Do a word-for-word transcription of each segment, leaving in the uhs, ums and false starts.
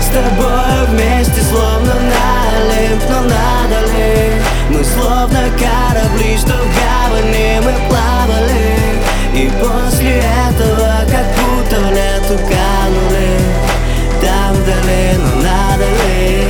с тобой вместе, словно на Олимп, но надо ли? Мы словно корабли, что в гавани мы плавали, и после этого как будто в лету канули. Там вдали, но надо ли?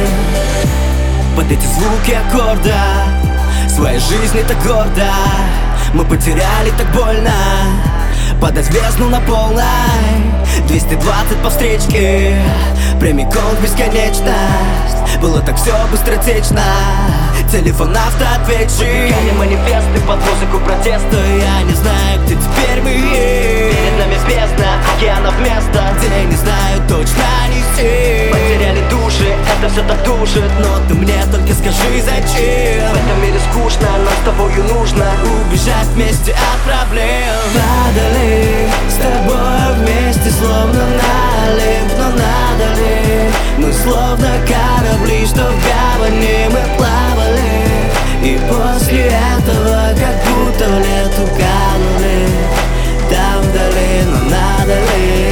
Под эти звуки аккорда своей жизни так гордо мы потеряли так больно. Подать бездну на полной двести двадцать по встречке, прямиком в бесконечность. Было так все быстротечно. Телефон автоответчик, гоняем манифесты под музыку протеста. Я не знаю, где теперь мы. Перед нами бездна, океанов место, где не знаю точно нести. Потеряли души, это все так душит, но ты мне только скажи, зачем? В этом мире скучно, нам с тобою нужно убежать вместе от проблем. Падали с тобой вместе, словно на Олимп, но надо ли? Мы словно корабли, что в гавани мы плавали, и после этого как будто в лету канули. Там вдали, но надо ли?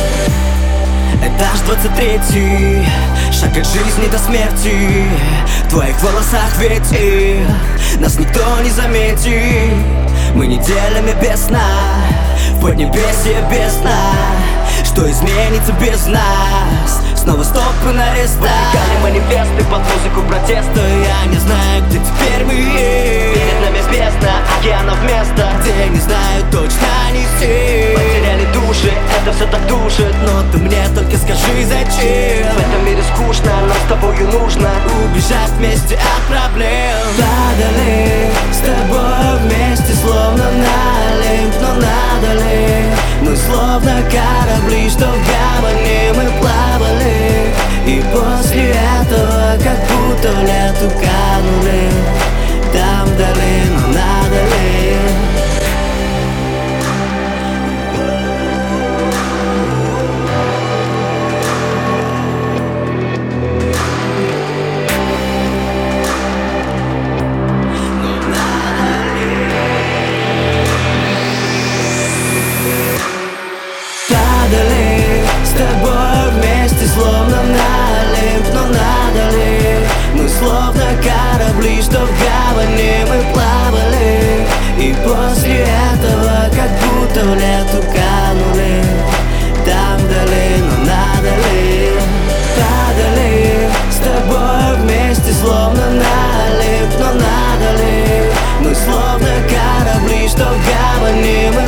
Этаж двадцать третий, шаг от жизни до смерти. В твоих волосах ветер, нас никто не заметит. Мы неделями без сна, в поднебесье без сна. Что изменится без нас? Снова стопы на рестах. Выпекали манифесты под музыку протеста. Я не знаю, где теперь мы. Перед нами бездна, океанов место, где не знаю точно нести. Потеряли души, это все так душит, но ты мне только скажи, зачем? В этом мире скучно, нам с тобою нужно убежать вместе от проблем. Падали с тобой вместе, словно на Олимп, но надо ли? Мы словно корабли, что в гавани мы плавали, и после этого как будто в лету канули. Там вдали, но надо ли? Падали с тобой вместе, словно на Олимп, но надо ли? Мы словно корабли, что в гавани мы плавали, и после этого как будто в лету канули. Там вдали, но надо ли? Падали с тобой вместе, словно на Олимп, но надо ли? Мы словно корабли, что в гавани мы